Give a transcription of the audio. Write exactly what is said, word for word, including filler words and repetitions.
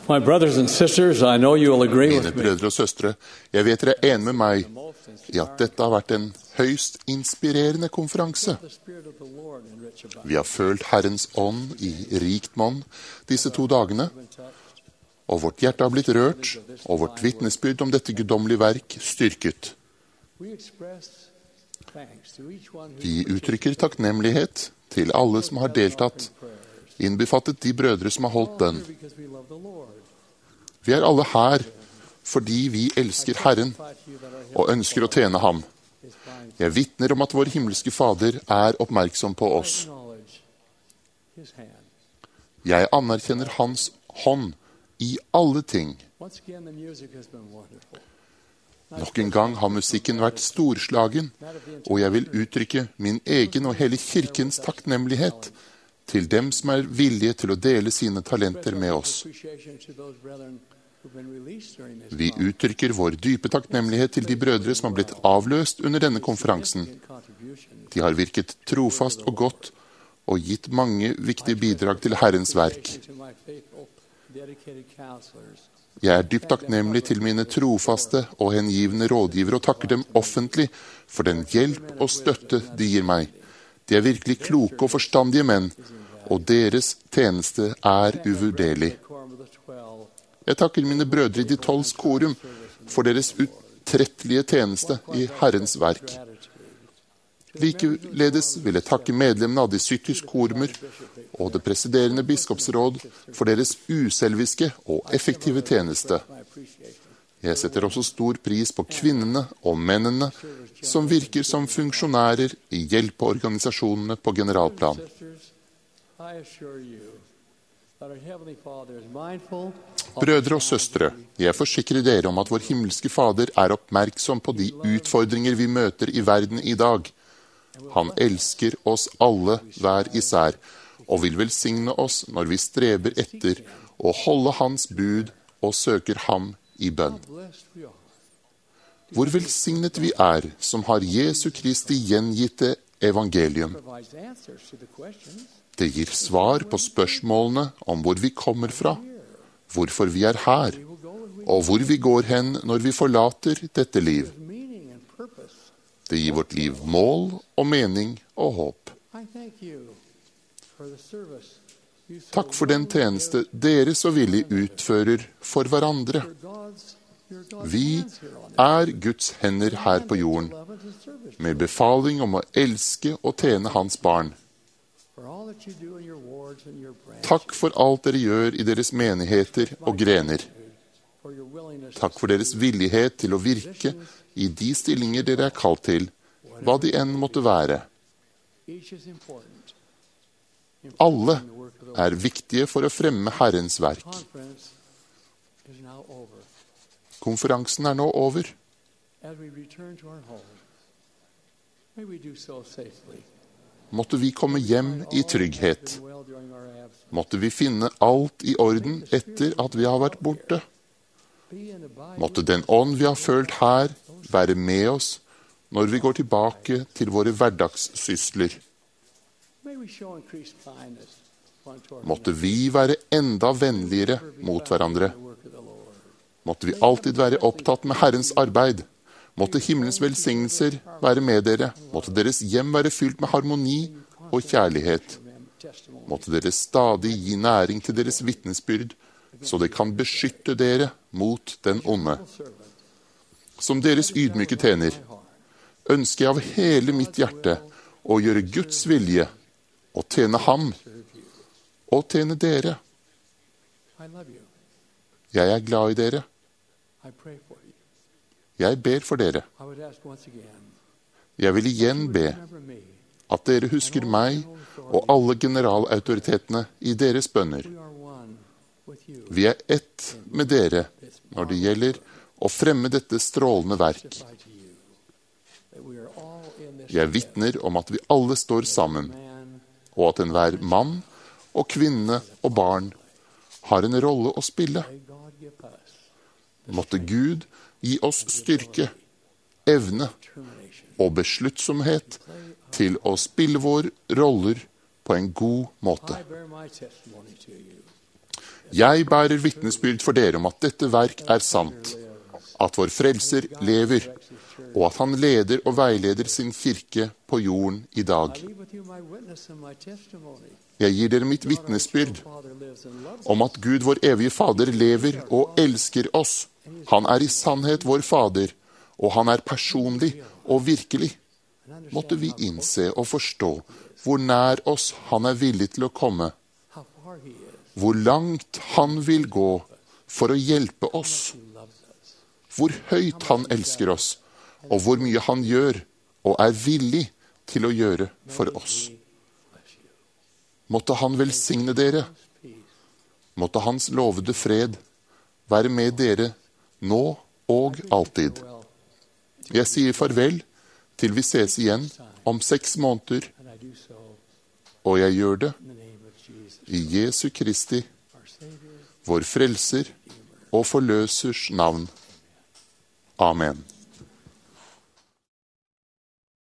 My brothers and sisters, I know you will agree Mine with me. brødre og søstre, jeg vet dere er enig med meg i at dette har vært en høyst inspirerende konferanse. The Spirit of the Lord in rich abundance. Vi har følt Herrens ånd i rikt monn disse to dagene, og vårt hjerte har blitt rørt, og vårt vitnesbyrd om dette guddommelige verk styrket. We express thanks to each one who Vi uttrykker takknemlighet til alle som har deltatt, innbefattet de brødre som har holdt bønn. because we love the Lord. Vi er alle her fordi vi elsker Herren og ønsker å tjene ham. His fine Jeg vitner om at vår himmelske Fader er oppmerksom på oss. knowledge, His hand. Jeg anerkjenner hans hånd i alle ting. Once again, the music has been wonderful. Nok en gang har musikken vært storslagen, og jeg vil uttrykke min egen og hele kirkens takknemlighet til dem som er villige til å dele sine talenter med oss. Appreciation to those brethren who've been released during this Vi uttrykker vår dype takknemlighet til de brødre som har blitt avløst under denne konferansen. contribution. De har virket trofast og godt og gitt mange viktige bidrag til Herrens verk. To my faithful, dedicated counselors. Jeg er dypt takknemlig til mine trofaste og hengivne rådgivere og takker dem offentlig for den hjelp og støtte de gir meg. De er virkelig kloke og forstandige menn, og deres tjeneste er uvurderlig. Quorum of the twelve. Jeg takker mine brødre i de tolvs korum for deres utrettelige tjeneste i Herrens verk. Likeledes vil jeg takke medlemmene av de syttis korumer og det presiderende biskopsråd for deres uselviske og effektive tjeneste. My appreciation. Jeg setter også stor pris på kvinnene og mennene som virker som funksjonærer i hjelpeorganisasjonene på generalplan. Sisters, I assure you that our Heavenly Father is mindful of Brødre og søstre, jeg forsikrer dere om at vår himmelske Fader er oppmerksom på de utfordringer vi møter i verden i dag. Han elsker oss alle hver især, og vil velsigne oss når vi streber etter å holde hans bud og søker ham i bønn. blessed we are. Hvor velsignet vi er som har Jesu Kristi gjengitte evangelium. Provides answers to the questions. Det gir svar på spørsmålene om hvor vi kommer fra, hvorfor vi er her, We will go and we og hvor vi går hen når vi forlater dette liv. have meaning and purpose. Det gir vårt liv mål og mening og håp. I thank you for the service you so Takk for den tjeneste dere så villig utfører for hverandre. Your God's, your God's Vi hands here on earth. er Guds hender her på jorden, Love and to service. med befaling om å elske og tjene hans barn. For all that you do in your wards and your branches. Takk for alt dere gjør i deres menigheter og grener. For your willingness Takk for deres villighet til å virke i de stillinger dere er kalt til, hva de enn måtte være. each is important. Alle In the work of the er viktige for å fremme Herrens verk. conference is now over. Konferansen er nå over. As we return to our homes, may we do so safely. Måtte vi komme hjem i trygghet. And well during our absence. Måtte vi finne alt i orden etter at vi har vært borte. Be and abide Måtte den ånd vi har følt her, være med oss når vi går tilbake til våre hverdagssysler. May we show increased kindness one toward Måtte vi være enda vennligere mot hverandre. the work of the Lord. Måtte vi alltid være opptatt med Herrens arbeid. Måtte himmelens velsignelser være med dere. Måtte deres hjem være fylt med harmoni og kjærlighet. Testimony. Måtte dere stadig gi næring til deres vitnesbyrd, så det kan beskytte dere mot den onde. Servant. Som deres ydmyke tjener ønsker jeg av hele mitt hjerte å gjøre Guds vilje og tjene ham og tjene dere. I love you. Jeg er glad i dere. I pray for you. Jeg ber for dere. I would ask once again. Jeg vil igjen be Remember me. at dere husker meg og alle generalautoritetene i deres bønner. We are one with you. Vi er ett med dere når det gjelder å fremme dette strålende verk. Testify to you that we are all in this Jeg vitner om at vi alle står sammen, man. og at enhver mann og kvinne og barn har en rolle å spille. May God give us Måtte Gud gi oss styrke, evne determination. og besluttsomhet til å spille våre roller på en god måte. I bear my testimony to you. Jeg bærer vitnesbyrd for dere om at dette verk er sant, at vår frelser lever, og at han leder og veileder sin kirke på jorden i dag. Jeg gir dere mitt vitnesbyrd om at Gud, vår evige Fader, lever og elsker oss. Han er i sannhet vår Fader, og han er personlig og virkelig. Måtte vi innse og forstå hvor nær oss han er villig til å komme, hvor langt han vil gå for å hjelpe oss, hvor høyt han elsker oss, og hvor mye han gjør og er villig til å gjøre for oss. Måtte han velsigne dere. Måtte hans lovede fred være med dere nå og alltid. Jeg sier farvel til vi ses igjen om seks måneder, og jeg gjør det i Jesu Kristi, vår frelser og forløsers navn. Amen.